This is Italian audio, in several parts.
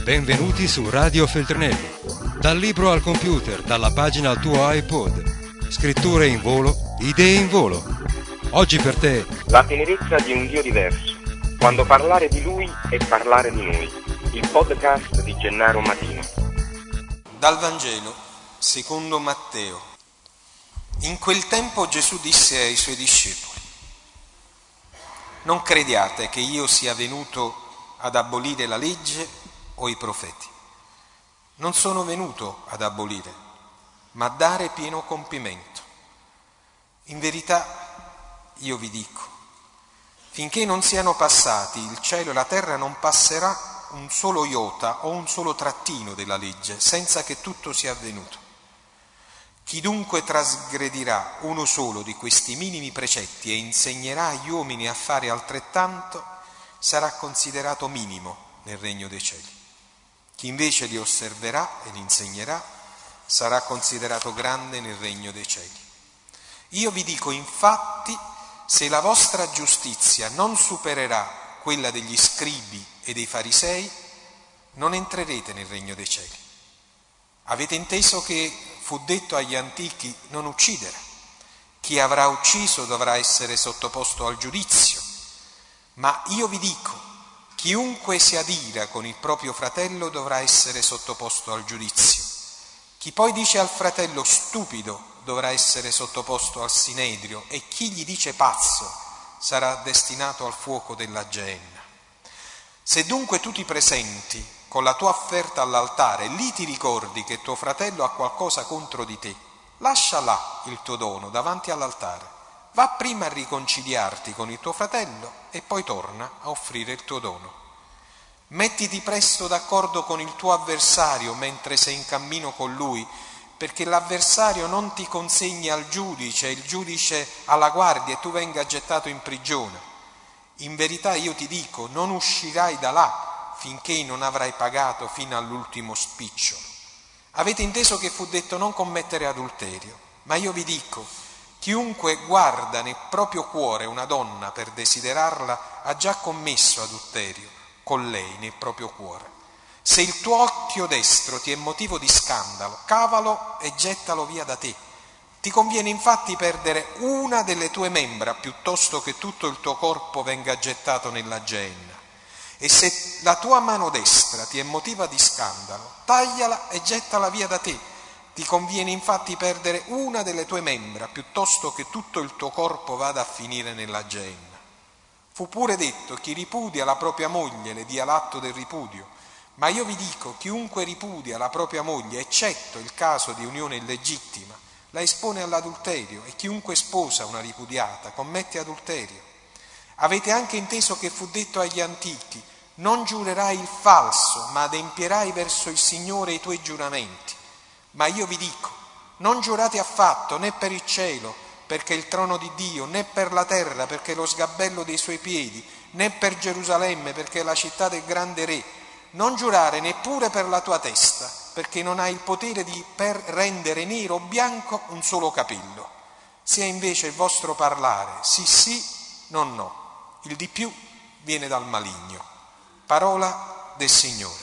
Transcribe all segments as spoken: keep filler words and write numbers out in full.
Benvenuti su Radio Feltrinelli. Dal libro al computer, dalla pagina al tuo iPod. Scritture in volo, idee in volo. Oggi per te la tenerezza di un Dio diverso. Quando parlare di Lui è parlare di noi. Il podcast di Gennaro Matino. Dal Vangelo secondo Matteo. In quel tempo Gesù disse ai suoi discepoli: non crediate che io sia venuto ad abolire la legge o i profeti. Non sono venuto ad abolire, ma a dare pieno compimento. In verità io vi dico, finché non siano passati il cielo e la terra, non passerà un solo iota o un solo trattino della legge senza che tutto sia avvenuto. Chi dunque trasgredirà uno solo di questi minimi precetti e insegnerà agli uomini a fare altrettanto sarà considerato minimo nel regno dei cieli. Chi invece li osserverà e li insegnerà sarà considerato grande nel regno dei cieli. Io vi dico infatti, se la vostra giustizia non supererà quella degli scribi e dei farisei, non entrerete nel regno dei cieli. Avete inteso che fu detto agli antichi: non uccidere. Chi avrà ucciso dovrà essere sottoposto al giudizio. Ma io vi dico, chiunque si adira con il proprio fratello dovrà essere sottoposto al giudizio. Chi poi dice al fratello stupido dovrà essere sottoposto al sinedrio, e chi gli dice pazzo sarà destinato al fuoco della Geenna. Se dunque tu ti presenti con la tua offerta all'altare, lì ti ricordi che tuo fratello ha qualcosa contro di te, lascia là il tuo dono davanti all'altare. Va prima a riconciliarti con il tuo fratello e poi torna a offrire il tuo dono. Mettiti presto d'accordo con il tuo avversario mentre sei in cammino con lui, perché l'avversario non ti consegni al giudice, il giudice alla guardia e tu venga gettato in prigione. In verità io ti dico, non uscirai da là finché non avrai pagato fino all'ultimo spicciolo. Avete inteso che fu detto non commettere adulterio, ma io vi dico, chiunque guarda nel proprio cuore una donna per desiderarla ha già commesso adulterio con lei nel proprio cuore. Se il tuo occhio destro ti è motivo di scandalo, cavalo e gettalo via da te. Ti conviene infatti perdere una delle tue membra piuttosto che tutto il tuo corpo venga gettato nella Geenna. E se la tua mano destra ti è motiva di scandalo, tagliala e gettala via da te. Ti conviene infatti perdere una delle tue membra piuttosto che tutto il tuo corpo vada a finire nella Geenna. Fu pure detto: chi ripudia la propria moglie le dia l'atto del ripudio. Ma io vi dico, chiunque ripudia la propria moglie, eccetto il caso di unione illegittima, la espone all'adulterio, e chiunque sposa una ripudiata commette adulterio. Avete anche inteso che fu detto agli antichi: non giurerai il falso, ma adempierai verso il Signore i tuoi giuramenti. Ma io vi dico, non giurate affatto, né per il cielo, perché è il trono di Dio, né per la terra, perché è lo sgabello dei suoi piedi, né per Gerusalemme, perché è la città del grande Re. Non giurare neppure per la tua testa, perché non hai il potere di per rendere nero o bianco un solo capello. Sia invece il vostro parlare sì sì, non no. Il di più viene dal maligno. Parola del Signore.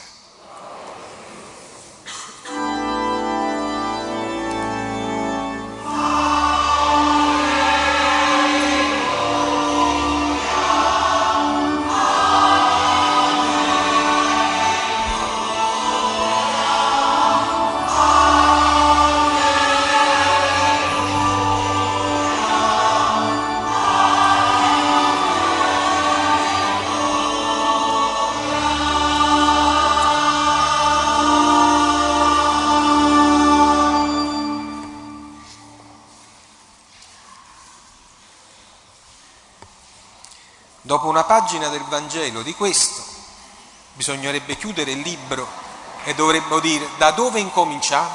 Dopo una pagina del Vangelo di questo, bisognerebbe chiudere il libro e dovremmo dire: da dove incominciamo?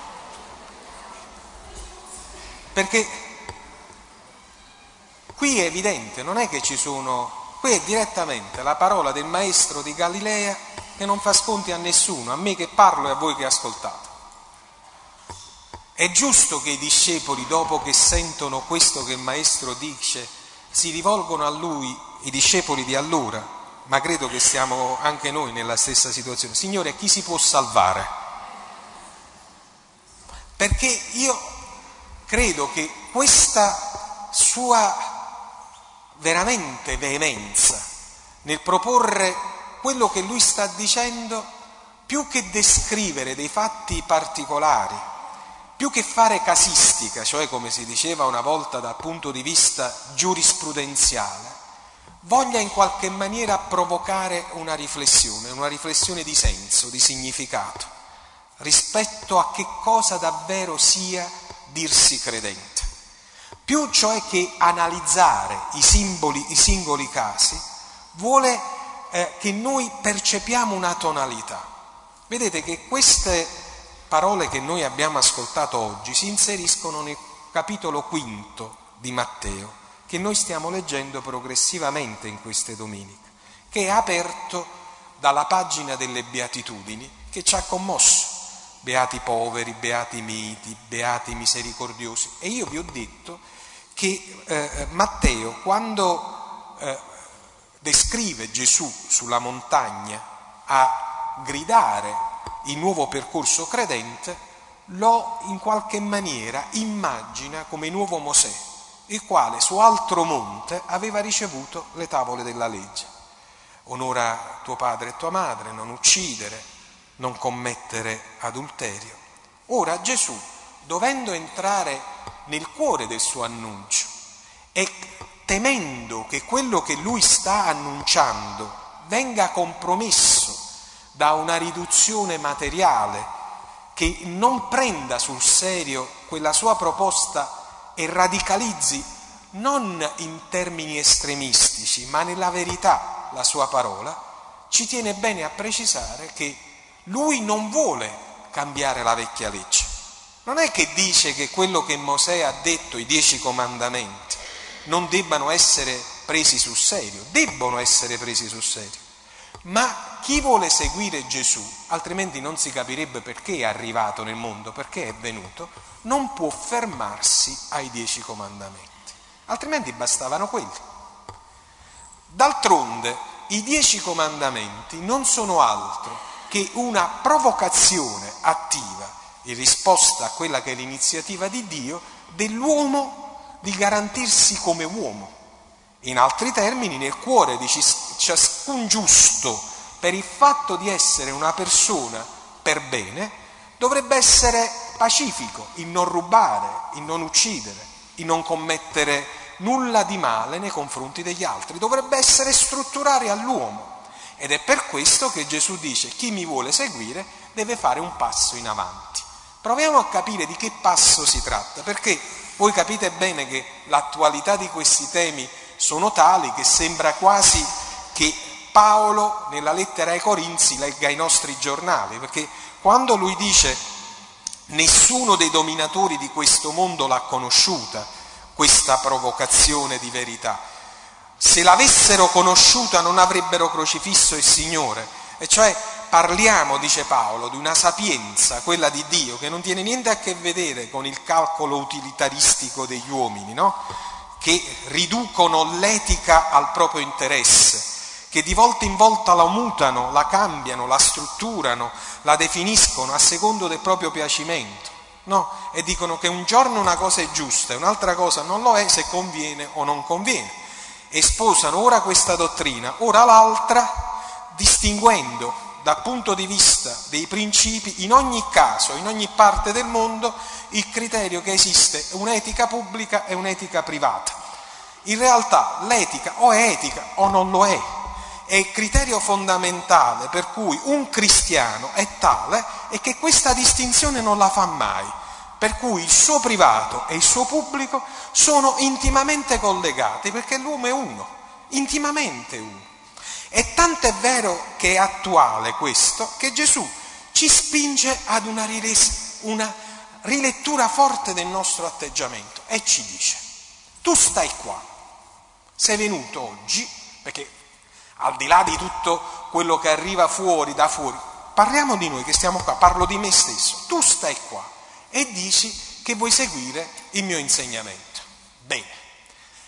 Perché qui è evidente, non è che ci sono, qui è direttamente la parola del maestro di Galilea che non fa sconti a nessuno, a me che parlo e a voi che ascoltate. È giusto che i discepoli, dopo che sentono questo che il maestro dice, si rivolgono a lui, i discepoli di allora, ma credo che siamo anche noi nella stessa situazione. Signore, chi si può salvare? Perché io credo che questa sua veramente veemenza nel proporre quello che lui sta dicendo, più che descrivere dei fatti particolari, più che fare casistica, cioè come si diceva una volta dal punto di vista giurisprudenziale, voglia in qualche maniera provocare una riflessione, una riflessione di senso, di significato, rispetto a che cosa davvero sia dirsi credente. Più cioè che analizzare i simboli, i singoli casi, vuole eh, che noi percepiamo una tonalità. Vedete che queste parole che noi abbiamo ascoltato oggi si inseriscono nel capitolo quinto di Matteo, che noi stiamo leggendo progressivamente in queste domeniche, che è aperto dalla pagina delle beatitudini che ci ha commosso. Beati poveri, beati miti, beati misericordiosi. E io vi ho detto che eh, Matteo, quando eh, descrive Gesù sulla montagna a gridare il nuovo percorso credente, lo in qualche maniera immagina come nuovo Mosè, il quale su altro monte aveva ricevuto le tavole della legge. Onora tuo padre e tua madre, non uccidere, non commettere adulterio. Ora Gesù, dovendo entrare nel cuore del suo annuncio e temendo che quello che lui sta annunciando venga compromesso da una riduzione materiale che non prenda sul serio quella sua proposta e radicalizzi non in termini estremistici, ma nella verità la sua parola, ci tiene bene a precisare che lui non vuole cambiare la vecchia legge. Non è che dice che quello che Mosè ha detto, i dieci comandamenti, non debbano essere presi sul serio, debbono essere presi sul serio. Ma chi vuole seguire Gesù, altrimenti non si capirebbe perché è arrivato nel mondo, perché è venuto, non può fermarsi ai dieci comandamenti, altrimenti bastavano quelli. D'altronde i dieci comandamenti non sono altro che una provocazione attiva in risposta a quella che è l'iniziativa di Dio dell'uomo di garantirsi come uomo. In altri termini, nel cuore di ciascun giusto, per il fatto di essere una persona per bene, dovrebbe essere pacifico, in non rubare, in non uccidere, in non commettere nulla di male nei confronti degli altri. Dovrebbe essere strutturale all'uomo. Ed è per questo che Gesù dice: chi mi vuole seguire deve fare un passo in avanti. Proviamo a capire di che passo si tratta, perché voi capite bene che l'attualità di questi temi sono tali che sembra quasi che Paolo nella lettera ai Corinzi legga i nostri giornali, perché quando lui dice nessuno dei dominatori di questo mondo l'ha conosciuta, questa provocazione di verità, se l'avessero conosciuta non avrebbero crocifisso il Signore. E cioè parliamo, dice Paolo, di una sapienza, quella di Dio, che non tiene niente a che vedere con il calcolo utilitaristico degli uomini, no? Che riducono l'etica al proprio interesse, che di volta in volta la mutano, la cambiano, la strutturano, la definiscono a secondo del proprio piacimento, no? E dicono che un giorno una cosa è giusta e un'altra cosa non lo è se conviene o non conviene. E sposano ora questa dottrina, ora l'altra, distinguendo dal punto di vista dei principi in ogni caso, in ogni parte del mondo, il criterio che esiste un'etica pubblica e un'etica privata. In realtà l'etica o è etica o non lo è. È il criterio fondamentale per cui un cristiano è tale e che questa distinzione non la fa mai, per cui il suo privato e il suo pubblico sono intimamente collegati, perché l'uomo è uno, intimamente uno. E tanto è vero che è attuale questo, che Gesù ci spinge ad una, riles- una rilettura forte del nostro atteggiamento e ci dice: tu stai qua, sei venuto oggi, perché al di là di tutto quello che arriva fuori, da fuori, parliamo di noi che stiamo qua, parlo di me stesso, tu stai qua e dici che vuoi seguire il mio insegnamento. Bene,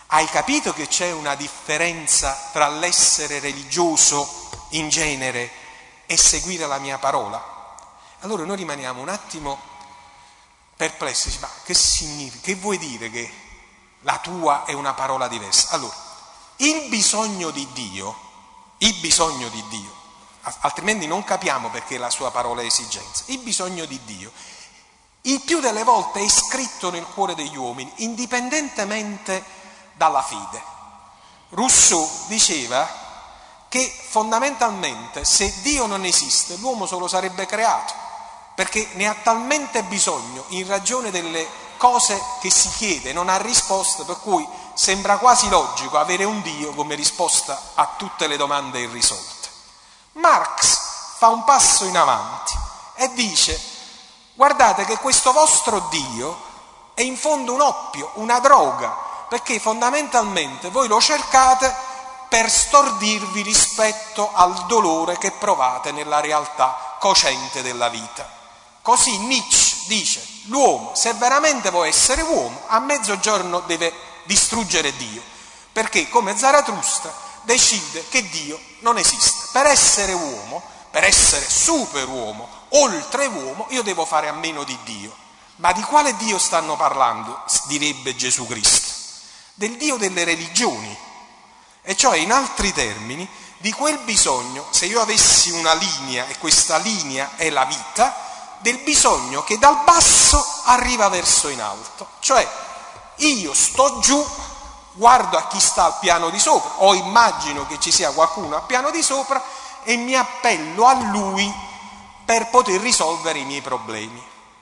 Hai capito che c'è una differenza tra l'essere religioso in genere e seguire la mia parola? Allora noi rimaniamo un attimo perplessi, ma che significa? Che vuoi dire che la tua è una parola diversa? Allora, il bisogno di Dio, il bisogno di Dio, altrimenti non capiamo perché la sua parola è esigenza, il bisogno di Dio, il più delle volte è scritto nel cuore degli uomini, indipendentemente dalla fede. Rousseau diceva che fondamentalmente se Dio non esiste, l'uomo se lo sarebbe creato, perché ne ha talmente bisogno in ragione delle cose che si chiede, non ha risposta, per cui sembra quasi logico avere un Dio come risposta a tutte le domande irrisolte. Marx fa un passo in avanti e dice: guardate che questo vostro Dio è in fondo un oppio, una droga, perché fondamentalmente voi lo cercate per stordirvi rispetto al dolore che provate nella realtà cocente della vita. Così Nietzsche dice: l'uomo, se veramente vuole essere uomo, a mezzogiorno deve distruggere Dio, perché come Zarathustra decide che Dio non esiste. Per essere uomo, per essere superuomo, oltre uomo, io devo fare a meno di Dio. Ma di quale Dio stanno parlando? Direbbe Gesù Cristo. Del Dio delle religioni, e cioè in altri termini di quel bisogno, se io avessi una linea e questa linea è la vita, del bisogno che dal basso arriva verso in alto, cioè io sto giù, guardo a chi sta al piano di sopra o immagino che ci sia qualcuno al piano di sopra e mi appello a lui per poter risolvere i miei problemi.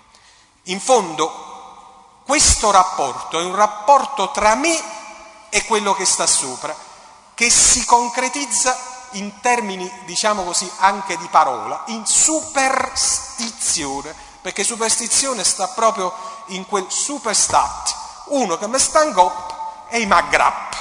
In fondo questo rapporto è un rapporto tra me e quello che sta sopra, che si concretizza in termini, diciamo così, anche di parola, in superstizione, perché superstizione sta proprio in quel superstat, uno che mi sta in coppa e mi aggrappa.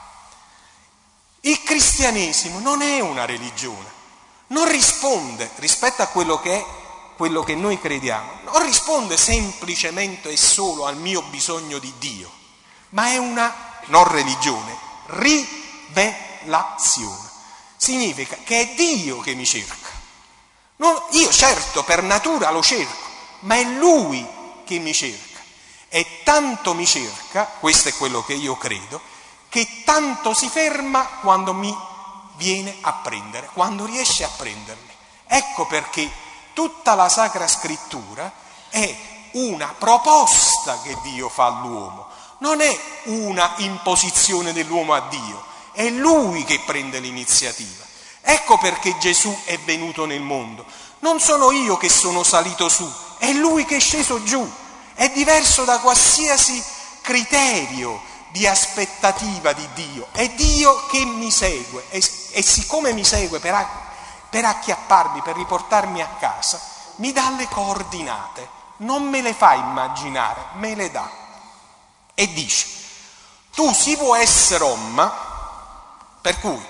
Il cristianesimo non è una religione, non risponde rispetto a quello che è quello che noi crediamo, non risponde semplicemente e solo al mio bisogno di Dio, ma è una, non religione, rivelazione. Significa che è Dio che mi cerca. Non, io certo per natura lo cerco, ma è Lui che mi cerca. E tanto mi cerca, questo è quello che io credo, che tanto si ferma quando mi viene a prendere, quando riesce a prendermi. Ecco perché tutta la Sacra Scrittura è una proposta che Dio fa all'uomo, non è una imposizione dell'uomo a Dio, è Lui che prende l'iniziativa. Ecco perché Gesù è venuto nel mondo. Non sono io che sono salito su, è Lui che è sceso giù. È diverso da qualsiasi criterio di aspettativa di Dio. È Dio che mi segue e, e siccome mi segue per, per acchiapparmi, per riportarmi a casa, mi dà le coordinate. Non me le fa immaginare, me le dà. E dice: tu si può essere uomo, per cui,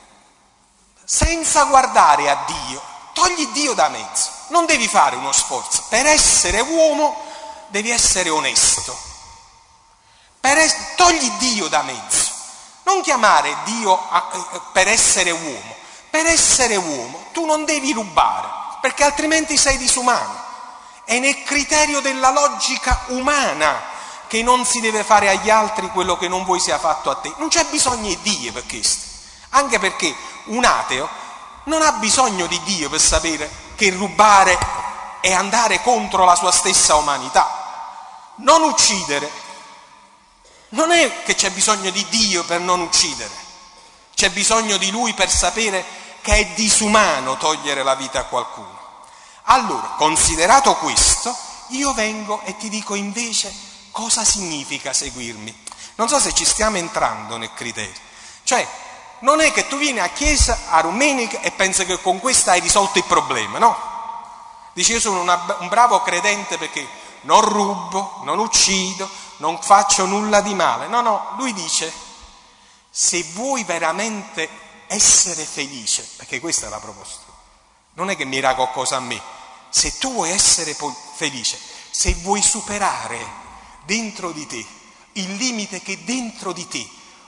senza guardare a Dio, togli Dio da mezzo, non devi fare uno sforzo. Per essere uomo devi essere onesto. Per es- togli Dio da mezzo. Non chiamare Dio a, eh, per essere uomo. Per essere uomo tu non devi rubare, perché altrimenti sei disumano. È nel criterio della logica umana che non si deve fare agli altri quello che non vuoi sia fatto a te. Non c'è bisogno di Dio per questo, anche perché un ateo non ha bisogno di Dio per sapere che rubare è andare contro la sua stessa umanità. Non uccidere, non è che c'è bisogno di Dio per non uccidere, c'è bisogno di Lui per sapere che è disumano togliere la vita a qualcuno. Allora, considerato questo, io vengo e ti dico invece cosa significa seguirmi. Non so se ci stiamo entrando nel criterio. Cioè, non è che tu vieni a chiesa a domenica e pensi che con questo hai risolto il problema, no? Dici: io sono una, un bravo credente perché non rubo, non uccido, non faccio nulla di male. No, no, lui dice: se vuoi veramente essere felice, perché questa è la proposta, non è che mi dà qualcosa a me, se tu vuoi essere felice, se vuoi superare dentro di te il limite che dentro di te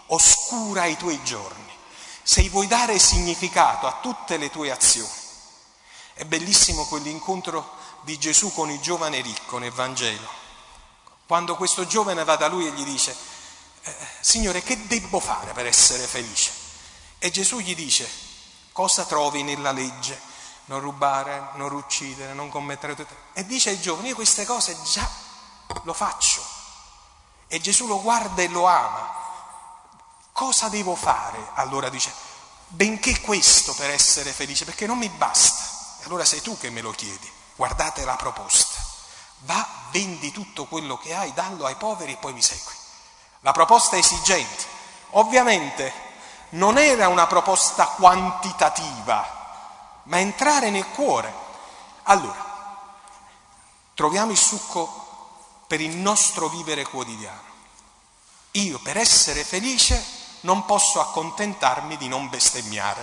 oscura i tuoi giorni, se vuoi dare significato a tutte le tue azioni. È bellissimo quell'incontro di Gesù con il giovane ricco nel Vangelo, quando questo giovane va da lui e gli dice: eh, Signore, che debbo fare per essere felice? E Gesù gli dice: cosa trovi nella legge? Non rubare, non uccidere, non commettere tutte. E dice il giovane: io queste cose già lo faccio. E Gesù lo guarda e lo ama. Cosa devo fare? Allora dice: benché questo per essere felice, perché non mi basta. E allora sei tu che me lo chiedi. Guardate la proposta: va, vendi tutto quello che hai, dallo ai poveri e poi mi segui. La proposta è esigente. Ovviamente non era una proposta quantitativa, ma entrare nel cuore. Allora, troviamo il succo per il nostro vivere quotidiano. Io, per essere felice, non posso accontentarmi di non bestemmiare.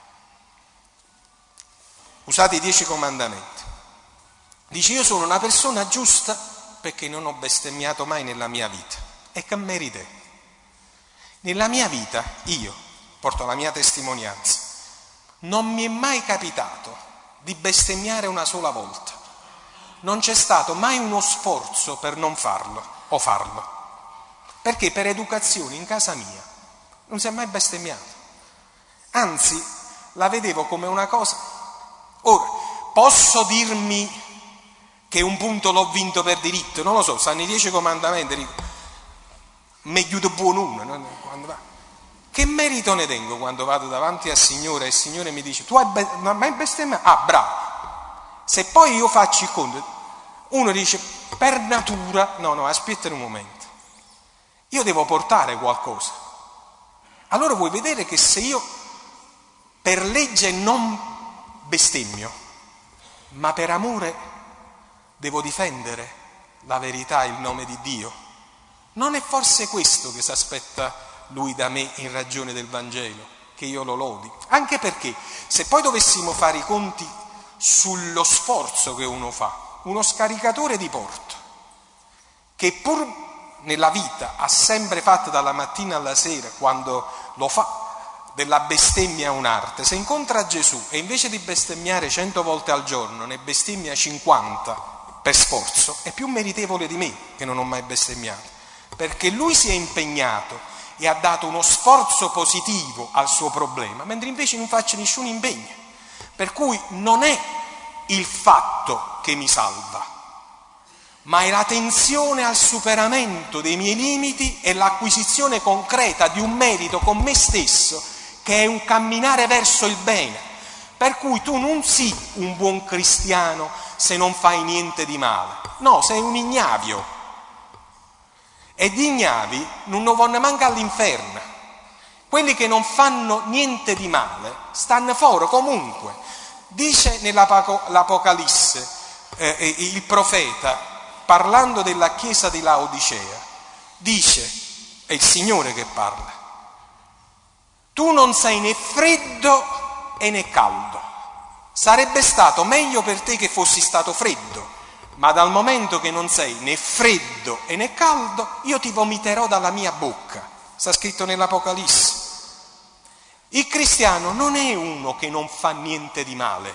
Usate i dieci comandamenti. Dice: io sono una persona giusta perché non ho bestemmiato mai nella mia vita. E che merite? Nella mia vita, io porto la mia testimonianza, non mi è mai capitato di bestemmiare una sola volta. Non c'è stato mai uno sforzo per non farlo o farlo, perché per educazione in casa mia non si è mai bestemmiato. Anzi, la vedevo come una cosa. Ora, posso dirmi che un punto l'ho vinto per diritto? Non lo so, stanno i dieci comandamenti, meglio di buon uno. No? Quando va. Che merito ne tengo quando vado davanti al Signore e il Signore mi dice: tu hai be- non hai mai bestemmiato? Ah, bravo. Se poi io faccio il conto, uno dice per natura, no, no, aspetta un momento, io devo portare qualcosa. Allora vuoi vedere che se io per legge non bestemmio, ma per amore devo difendere la verità, il nome di Dio, non è forse questo che si aspetta Lui da me in ragione del Vangelo? Che io lo lodi? Anche perché se poi dovessimo fare i conti sullo sforzo che uno fa, uno scaricatore di porto, che pur nella vita ha sempre fatto dalla mattina alla sera, quando lo fa, della bestemmia un'arte, se incontra Gesù e invece di bestemmiare cento volte al giorno ne bestemmia cinquanta per sforzo, è più meritevole di me che non ho mai bestemmiato, perché lui si è impegnato e ha dato uno sforzo positivo al suo problema, mentre invece non faccio nessun impegno. Per cui non è il fatto che mi salva, ma è la tensione al superamento dei miei limiti e l'acquisizione concreta di un merito con me stesso, che è un camminare verso il bene. Per cui tu non sii un buon cristiano se non fai niente di male, no, sei un ignavio. E di ignavi non ne vanno manca all'inferno. Quelli che non fanno niente di male stanno fuori comunque. Dice nell'Apocalisse eh, il profeta, parlando della chiesa di Laodicea, dice, è il Signore che parla: tu non sei né freddo e né caldo. Sarebbe stato meglio per te che fossi stato freddo, ma dal momento che non sei né freddo e né caldo, io ti vomiterò dalla mia bocca. Sta scritto nell'Apocalisse. Il cristiano non è uno che non fa niente di male,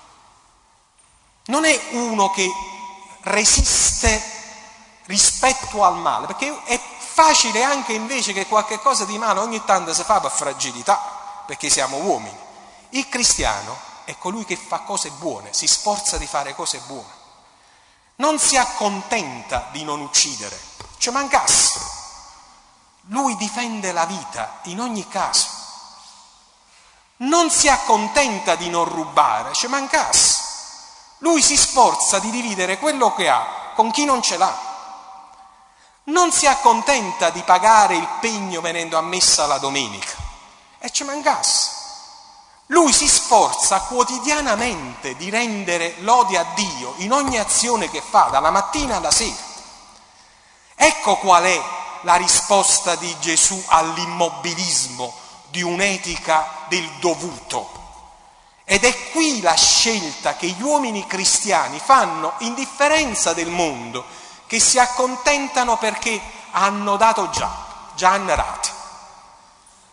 non è uno che resiste rispetto al male, perché è facile anche invece che qualche cosa di male ogni tanto si fa per fragilità, perché siamo uomini. Il cristiano è colui che fa cose buone, si sforza di fare cose buone. Non si accontenta di non uccidere, ci mancasse. Lui difende la vita in ogni caso. Non si accontenta di non rubare, ci mancasse. Lui si sforza di dividere quello che ha con chi non ce l'ha. Non si accontenta di pagare il pegno venendo a messa la domenica, e ci mancasse. Lui si sforza quotidianamente di rendere lode a Dio in ogni azione che fa, dalla mattina alla sera. Ecco qual è la risposta di Gesù all'immobilismo di un'etica del dovuto. Ed è qui la scelta che gli uomini cristiani fanno in differenza del mondo, che si accontentano perché hanno dato già, già hanno dato.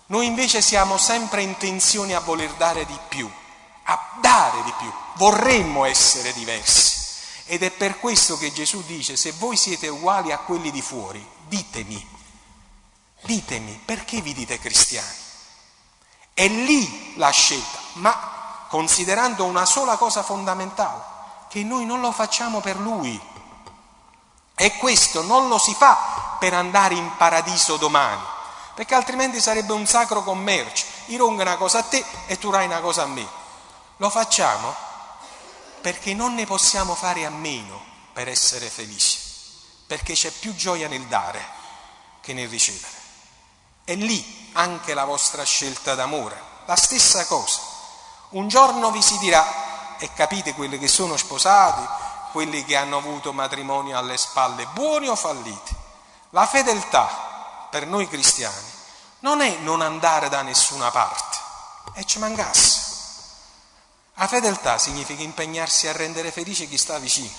Noi invece siamo sempre in tensione a voler dare di più, a dare di più, vorremmo essere diversi. Ed è per questo che Gesù dice: se voi siete uguali a quelli di fuori, ditemi, ditemi, perché vi dite cristiani? È lì la scelta, ma considerando una sola cosa fondamentale, che noi non lo facciamo per Lui. E questo non lo si fa per andare in paradiso domani, perché altrimenti sarebbe un sacro commercio. Io rongo una cosa a te e tu rai una cosa a me. Lo facciamo perché non ne possiamo fare a meno per essere felici, perché c'è più gioia nel dare che nel ricevere. È lì anche la vostra scelta d'amore, la stessa cosa. Un giorno vi si dirà, e capite quelli che sono sposati, quelli che hanno avuto matrimoni alle spalle, buoni o falliti, la fedeltà per noi cristiani non è non andare da nessuna parte, e ci mancasse. La fedeltà significa impegnarsi a rendere felice chi sta vicino.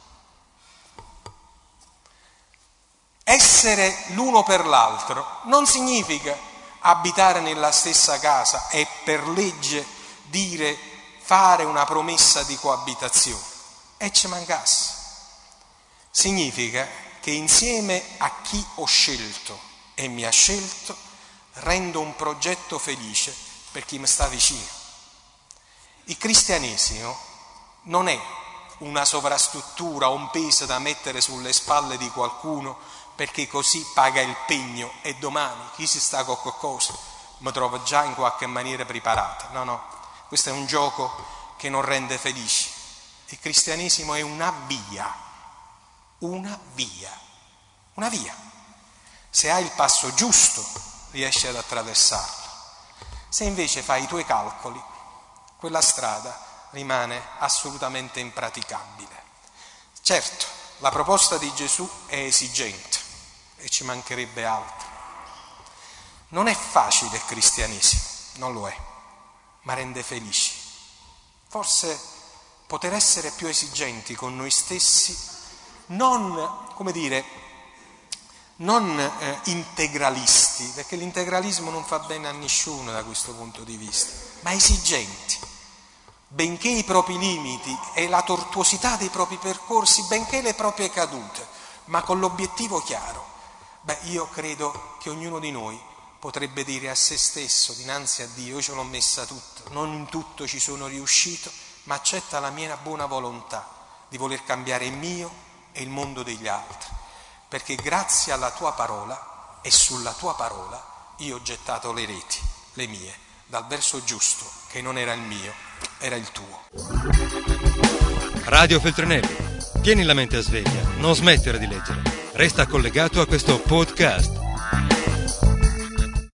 Essere l'uno per l'altro non significa abitare nella stessa casa e per legge dire, fare una promessa di coabitazione, e ci mancasse. Significa che insieme a chi ho scelto e mi ha scelto rendo un progetto felice per chi mi sta vicino. Il cristianesimo non è una sovrastruttura o un peso da mettere sulle spalle di qualcuno perché così paga il pegno e domani chi si sta con qualcosa mi trova già in qualche maniera preparata. No, no, questo è un gioco che non rende felici. Il cristianesimo è una via, una via, una via. Se hai il passo giusto riesci ad attraversarlo. Se invece fai i tuoi calcoli, quella strada rimane assolutamente impraticabile. Certo, la proposta di Gesù è esigente e ci mancherebbe altro. Non è facile il cristianesimo, non lo è, ma rende felici. Forse poter essere più esigenti con noi stessi, non, come dire, non eh, integralisti, perché l'integralismo non fa bene a nessuno da questo punto di vista, ma esigenti, benché i propri limiti e la tortuosità dei propri percorsi, benché le proprie cadute, ma con l'obiettivo chiaro. Beh, io credo che ognuno di noi potrebbe dire a se stesso dinanzi a Dio: io ce l'ho messa tutta, non in tutto ci sono riuscito, ma accetta la mia buona volontà di voler cambiare il mio e il mondo degli altri, perché grazie alla tua parola e sulla tua parola io ho gettato le reti, le mie, dal verso giusto, che non era il mio, era il tuo. Radio Feltrinelli, tieni la mente a sveglia, non smettere di leggere, resta collegato a questo podcast.